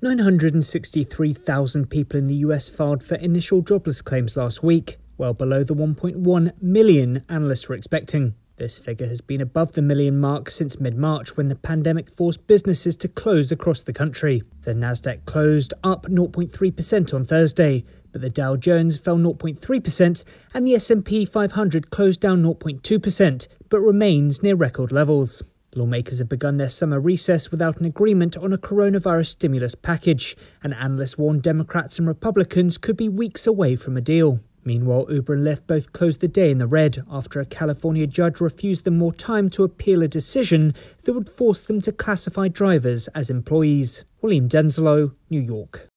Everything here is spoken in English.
963,000 people in the US filed for initial jobless claims last week, well below the 1.1 million analysts were expecting. This figure has been above the million mark since mid-March, when the pandemic forced businesses to close across the country. The Nasdaq closed up 0.3% on Thursday, but the Dow Jones fell 0.3% and the S&P 500 closed down 0.2%, but remains near record levels. Lawmakers have begun their summer recess without an agreement on a coronavirus stimulus package, and analysts warn Democrats and Republicans could be weeks away from a deal. Meanwhile, Uber and Lyft both closed the day in the red after a California judge refused them more time to appeal a decision that would force them to classify drivers as employees. William Denzelo, New York.